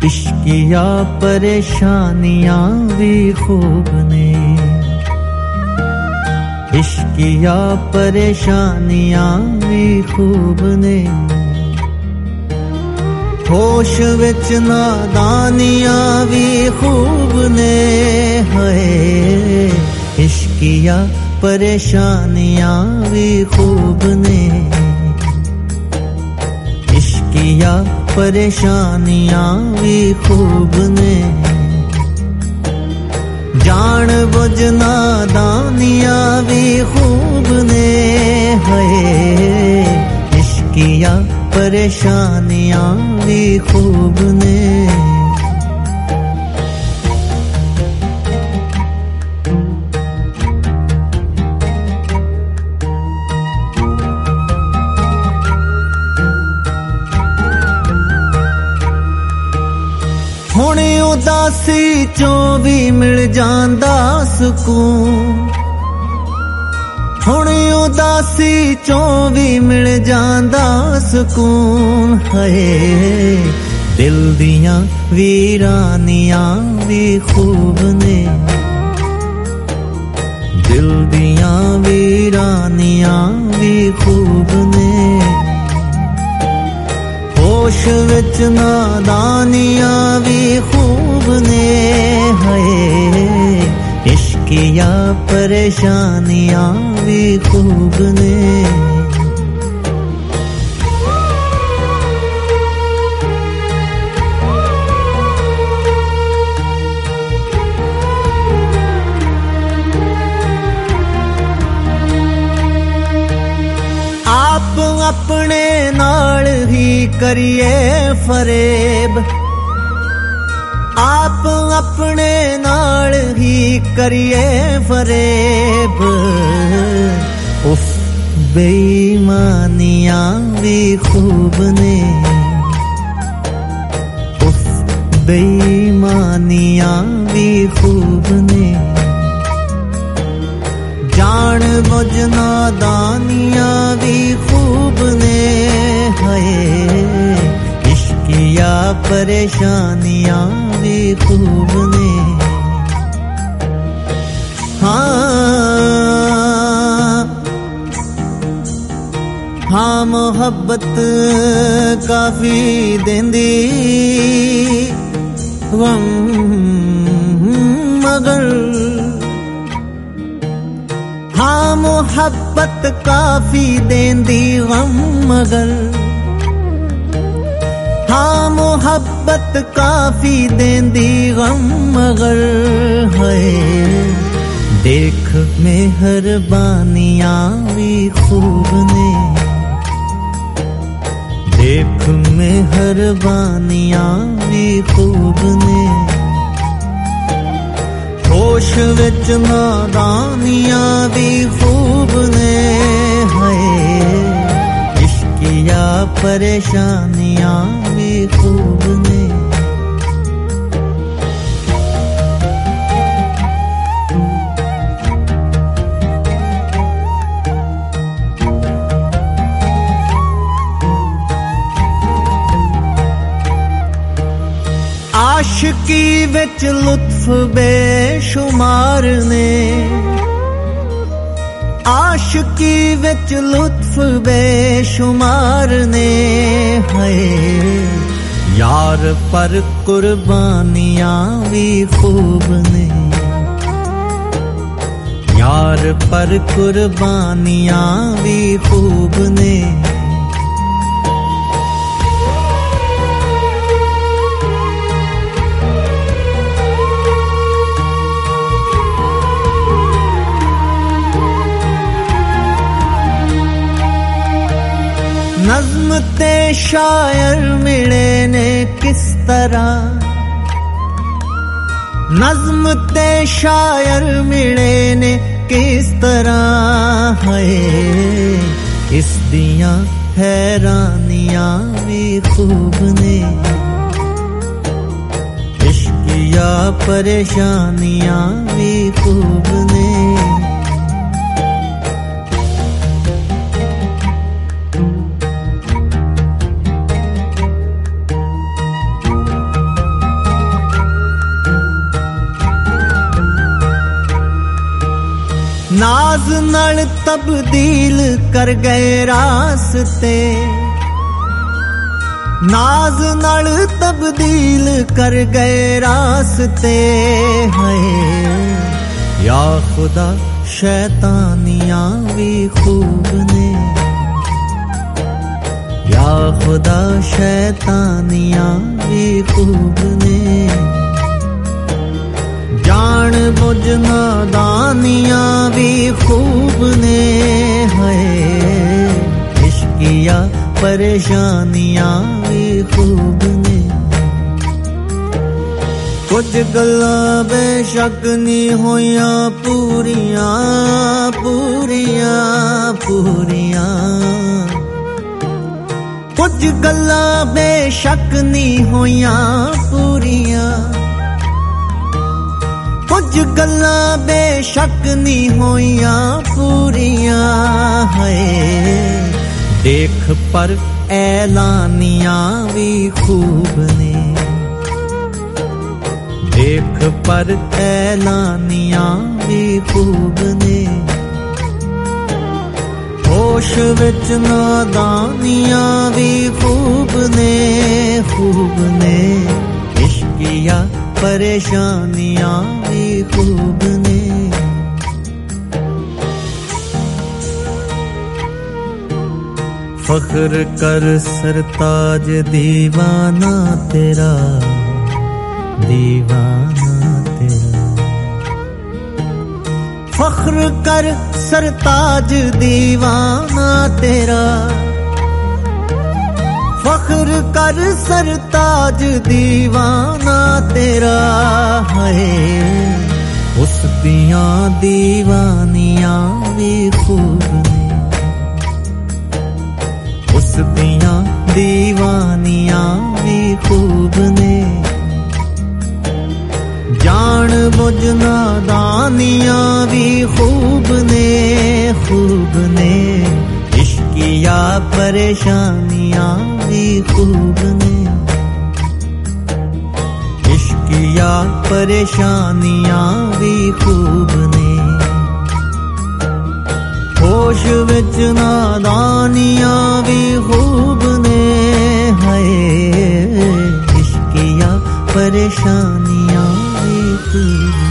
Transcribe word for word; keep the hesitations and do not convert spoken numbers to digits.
इश्किया परेशानियां भी खूब ने, इश्किया परेशानियां भी खूब ने, होश विच नादानियां भी खूब ने, है इश्किया परेशानियां भी खूब ने, इश्किया परेशानियां भी खूब ने, जान बुझ नादानियां भी खूब ने, है इश्किया परेशानियां भी खूब ने। हुण उदासी चों भी मिल जांदा सुकून, हुण उदासी चों भी मिल जांदा सुकून, है दिल दियां वीरानियां भी खूब ने, दिल दियां वीरानियां भी खूब ने, होश विच नादानियां भी खूब ने, है इश्किया परेशानियां भी खूब ने। आप अपने नाल ही करिए फरेब, आप अपने नाल ही करिए फरेब, उफ बेईमानियां भी खूब ने, उफ बेईमानियां भी खूब ने, जान बुझ नादानियां भी खूब ने, है इश्किया परेशानियां भी खूब ने। हाँ हाँ मोहब्बत काफी देंदी गम मगर, हाँ मोहब्बत काफी देंदी गम मगर, हाँ मोहब्बत काफी देंदी गम मगर, है देख मेहरबानियां भी खूब ने, देख मेहरबानियां भी खूब ने, होश विच नादानियां भी खूब ने, है इश्किया परेशानियां भी खूब ने। आशिकी विच लुत्फ बेशुमार ने, आशिकी विच लुत्फ बेशुमार ने, है यार पर कुर्बानियां भी खूब ने, यार पर कुर्बानियां भी खूब ने, नज़्म ते शायर मिले ने किस तरह, नज़्म ते शायर मिले ने किस तरह, है इस दियां हैरानियां भी खूब ने, इश्किया परेशानियां भी खूब ने। नाज नाल तब्दील कर गए रास्ते, नाज नाल तब्दील कर गए रास्ते है। या खुदा शैतानियां भी खूब ने, या खुदा शैतानियां भी खूब ने। जान बुझ नादानियां भी खूब ने है। इश्किया परेशानियां भी खूब ने। कुछ गल्लां बेशक नहीं होया पूरियां पूरियां पूरियां। कुछ गल्लां बेशक नहीं होया पूरियां, कुछ गल्लां बेशक नहीं होया पूरियां है। देख पर ऐलानियां भी खूब ने, देख पर ऐलानियां भी खूब ने। होश विच नादानियां भी खूब ने, खूब ने। इश्किया परेशानियां भी खूब ने। फख्र कर सरताज दीवाना तेरा, दीवाना तेरा। फख्र कर सरताज दीवाना तेरा, फख्र कर सरताज दीवाना तेरा है। उस दियां दीवानियां भी खूब ने, उस दियां दीवानियां भी खूब ने। जान बुझ नादानियां भी खूब ने, खूब ने। इश्किया परेशानियां भी खूब ने, इश्किया परेशानियां भी खूब ने। होश विच नादानियां भी खूब ने है। इश्किया परेशानियां भी खूब।